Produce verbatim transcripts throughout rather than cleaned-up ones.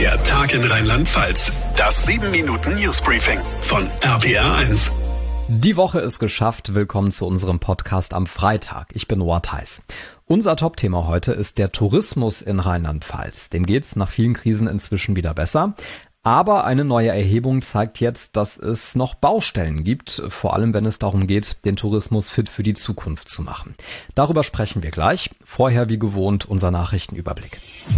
Der Tag in Rheinland-Pfalz. Das sieben Minuten Newsbriefing von R P R eins. Die Woche ist geschafft. Willkommen zu unserem Podcast am Freitag. Ich bin Noah Theis. Unser Topthema heute ist der Tourismus in Rheinland-Pfalz. Dem geht's nach vielen Krisen inzwischen wieder besser. Aber eine neue Erhebung zeigt jetzt, dass es noch Baustellen gibt, vor allem wenn es darum geht, den Tourismus fit für die Zukunft zu machen. Darüber sprechen wir gleich. Vorher wie gewohnt unser Nachrichtenüberblick.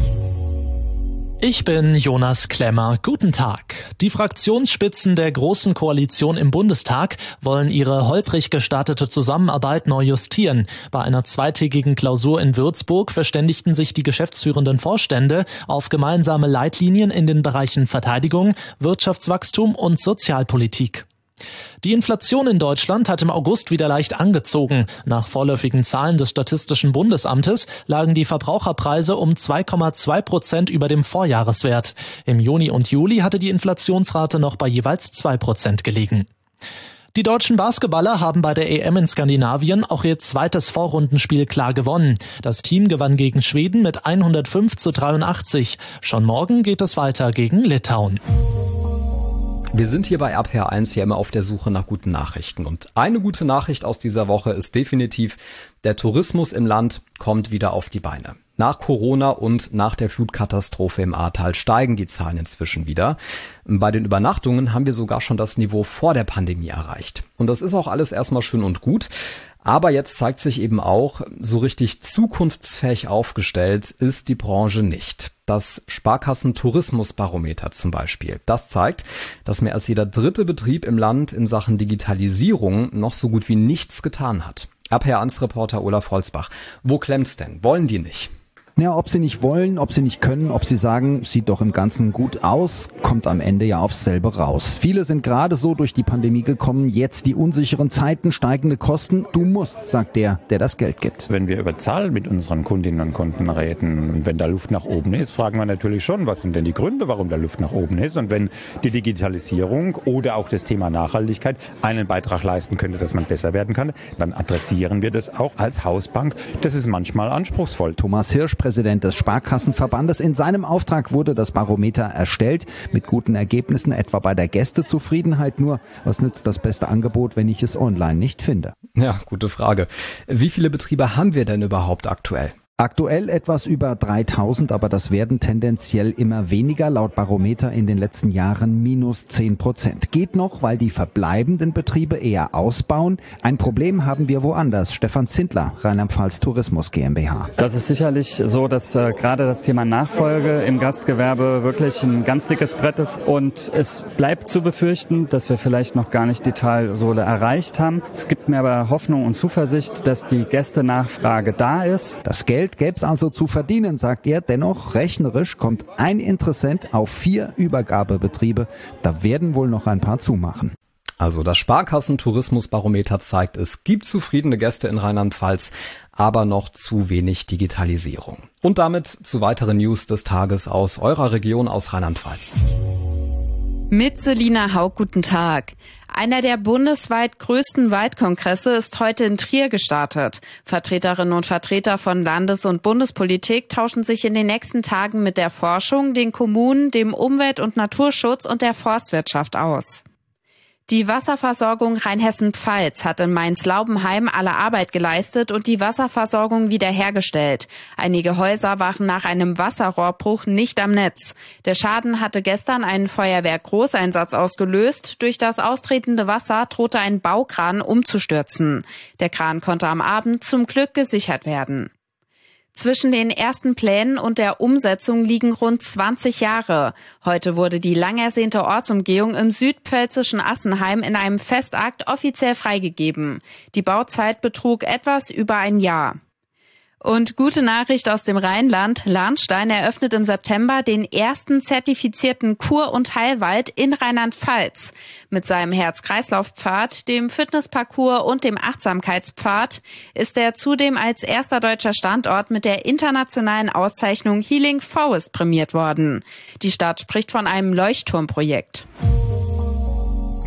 Ich bin Jonas Klemmer. Guten Tag. Die Fraktionsspitzen der Großen Koalition im Bundestag wollen ihre holprig gestartete Zusammenarbeit neu justieren. Bei einer zweitägigen Klausur in Würzburg verständigten sich die geschäftsführenden Vorstände auf gemeinsame Leitlinien in den Bereichen Verteidigung, Wirtschaftswachstum und Sozialpolitik. Die Inflation in Deutschland hat im August wieder leicht angezogen. Nach vorläufigen Zahlen des Statistischen Bundesamtes lagen die Verbraucherpreise um zwei Komma zwei Prozent über dem Vorjahreswert. Im Juni und Juli hatte die Inflationsrate noch bei jeweils zwei Prozent gelegen. Die deutschen Basketballer haben bei der E M in Skandinavien auch ihr zweites Vorrundenspiel klar gewonnen. Das Team gewann gegen Schweden mit hundertfünf zu dreiundachtzig. Schon morgen geht es weiter gegen Litauen. Wir sind hier bei R P R eins ja immer auf der Suche nach guten Nachrichten. Und eine gute Nachricht aus dieser Woche ist definitiv, der Tourismus im Land kommt wieder auf die Beine. Nach Corona und nach der Flutkatastrophe im Ahrtal steigen die Zahlen inzwischen wieder. Bei den Übernachtungen haben wir sogar schon das Niveau vor der Pandemie erreicht. Und das ist auch alles erstmal schön und gut. Aber jetzt zeigt sich eben auch, so richtig zukunftsfähig aufgestellt ist die Branche nicht. Das Sparkassen-Tourismusbarometer zum Beispiel. Das zeigt, dass mehr als jeder dritte Betrieb im Land in Sachen Digitalisierung noch so gut wie nichts getan hat. R P R eins Reporter Olaf Holzbach. Wo klemmt's denn? Wollen die nicht? Ja, ob sie nicht wollen, ob sie nicht können, ob sie sagen, sieht doch im Ganzen gut aus, kommt am Ende ja aufs selbe raus. Viele sind gerade so durch die Pandemie gekommen, jetzt die unsicheren Zeiten, steigende Kosten. Du musst, sagt der, der das Geld gibt. Wenn wir über Zahlen mit unseren Kundinnen und Kunden reden und wenn da Luft nach oben ist, fragen wir natürlich schon, was sind denn die Gründe, warum da Luft nach oben ist? Und wenn die Digitalisierung oder auch das Thema Nachhaltigkeit einen Beitrag leisten könnte, dass man besser werden kann, dann adressieren wir das auch als Hausbank. Das ist manchmal anspruchsvoll. Thomas Hirsch, Präsident des Sparkassenverbandes. In seinem Auftrag wurde das Barometer erstellt, mit guten Ergebnissen, etwa bei der Gästezufriedenheit. Nur, was nützt das beste Angebot, wenn ich es online nicht finde? Ja, gute Frage. Wie viele Betriebe haben wir denn überhaupt aktuell? Aktuell etwas über dreitausend, aber das werden tendenziell immer weniger, laut Barometer in den letzten Jahren minus zehn Prozent. Geht noch, weil die verbleibenden Betriebe eher ausbauen. Ein Problem haben wir woanders. Stefan Zindler, Rheinland-Pfalz Tourismus GmbH. Das ist sicherlich so, dass äh, gerade das Thema Nachfolge im Gastgewerbe wirklich ein ganz dickes Brett ist und es bleibt zu befürchten, dass wir vielleicht noch gar nicht die Talsohle erreicht haben. Es gibt mir aber Hoffnung und Zuversicht, dass die Gästenachfrage da ist. Das Geld gäbe es also zu verdienen, sagt er. Dennoch, rechnerisch kommt ein Interessent auf vier Übergabebetriebe. Da werden wohl noch ein paar zumachen. Also das Sparkassen-Tourismusbarometer zeigt, es gibt zufriedene Gäste in Rheinland-Pfalz, aber noch zu wenig Digitalisierung. Und damit zu weiteren News des Tages aus eurer Region, aus Rheinland-Pfalz. Mit Selina Haug, guten Tag. Einer der bundesweit größten Waldkongresse ist heute in Trier gestartet. Vertreterinnen und Vertreter von Landes- und Bundespolitik tauschen sich in den nächsten Tagen mit der Forschung, den Kommunen, dem Umwelt- und Naturschutz und der Forstwirtschaft aus. Die Wasserversorgung Rheinhessen-Pfalz hat in Mainz-Laubenheim alle Arbeit geleistet und die Wasserversorgung wiederhergestellt. Einige Häuser waren nach einem Wasserrohrbruch nicht am Netz. Der Schaden hatte gestern einen Feuerwehr-Großeinsatz ausgelöst. Durch das austretende Wasser drohte ein Baukran umzustürzen. Der Kran konnte am Abend zum Glück gesichert werden. Zwischen den ersten Plänen und der Umsetzung liegen rund zwanzig Jahre. Heute wurde die lang ersehnte Ortsumgehung im südpfälzischen Assenheim in einem Festakt offiziell freigegeben. Die Bauzeit betrug etwas über ein Jahr. Und gute Nachricht aus dem Rheinland. Lahnstein eröffnet im September den ersten zertifizierten Kur- und Heilwald in Rheinland-Pfalz. Mit seinem Herz-Kreislauf-Pfad, dem Fitnessparcours und dem Achtsamkeitspfad ist er zudem als erster deutscher Standort mit der internationalen Auszeichnung Healing Forest prämiert worden. Die Stadt spricht von einem Leuchtturmprojekt.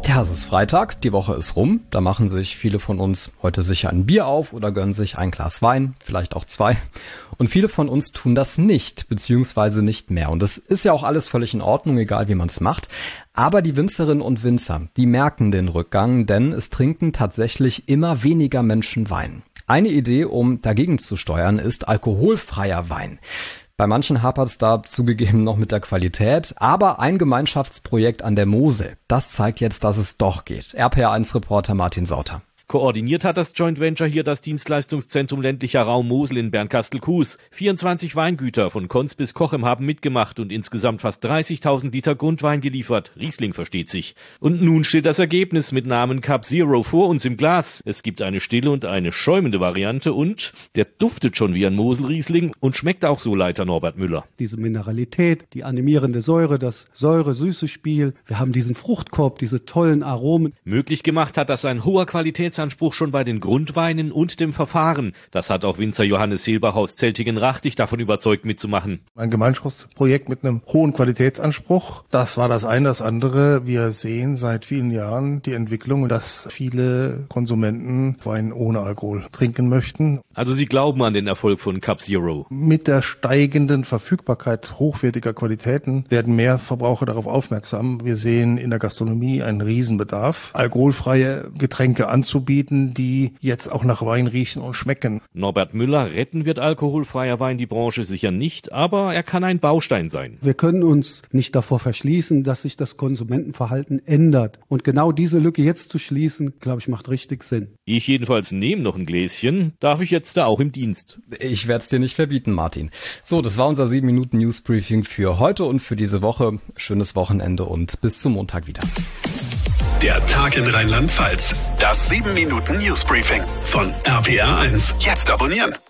Ja, es ist Freitag, die Woche ist rum, da machen sich viele von uns heute sicher ein Bier auf oder gönnen sich ein Glas Wein, vielleicht auch zwei. Und viele von uns tun das nicht, beziehungsweise nicht mehr. Und das ist ja auch alles völlig in Ordnung, egal wie man es macht. Aber die Winzerinnen und Winzer, die merken den Rückgang, denn es trinken tatsächlich immer weniger Menschen Wein. Eine Idee, um dagegen zu steuern, ist alkoholfreier Wein. Bei manchen hapert es da zugegeben noch mit der Qualität, aber ein Gemeinschaftsprojekt an der Mosel, das zeigt jetzt, dass es doch geht. R P R eins Reporter Martin Sauter. Koordiniert hat das Joint Venture hier das Dienstleistungszentrum ländlicher Raum Mosel in Bernkastel-Kues. vierundzwanzig Weingüter von Konz bis Kochem haben mitgemacht und insgesamt fast dreißigtausend Liter Grundwein geliefert. Riesling versteht sich. Und nun steht das Ergebnis mit Namen Cup Zero vor uns im Glas. Es gibt eine stille und eine schäumende Variante und der duftet schon wie ein Mosel-Riesling und schmeckt auch so, Leiter Norbert Müller. Diese Mineralität, die animierende Säure, das säure-süße Spiel. Wir haben diesen Fruchtkorb, diese tollen Aromen. Möglich gemacht hat das ein hoher Qualitätsanspruch schon bei den Grundweinen und dem Verfahren. Das hat auch Winzer Johannes Seelbach aus Zeltingen-Rachtig davon überzeugt mitzumachen. Ein Gemeinschaftsprojekt mit einem hohen Qualitätsanspruch. Das war das eine. Das andere, wir sehen seit vielen Jahren die Entwicklung, dass viele Konsumenten Wein ohne Alkohol trinken möchten. Also Sie glauben an den Erfolg von Cup Zero? Mit der steigenden Verfügbarkeit hochwertiger Qualitäten werden mehr Verbraucher darauf aufmerksam. Wir sehen in der Gastronomie einen Riesenbedarf, alkoholfreie Getränke anzubieten, die jetzt auch nach Wein riechen und schmecken. Norbert Müller, retten wird alkoholfreier Wein die Branche sicher nicht, aber er kann ein Baustein sein. Wir können uns nicht davor verschließen, dass sich das Konsumentenverhalten ändert. Und genau diese Lücke jetzt zu schließen, glaube ich, macht richtig Sinn. Ich jedenfalls nehme noch ein Gläschen. Darf ich jetzt da auch im Dienst? Ich werde es dir nicht verbieten, Martin. So, das war unser sieben Minuten Newsbriefing für heute und für diese Woche. Schönes Wochenende und bis zum Montag wieder. Der Tag in Rheinland-Pfalz. Das sieben Minuten Newsbriefing von R P R eins. Jetzt abonnieren.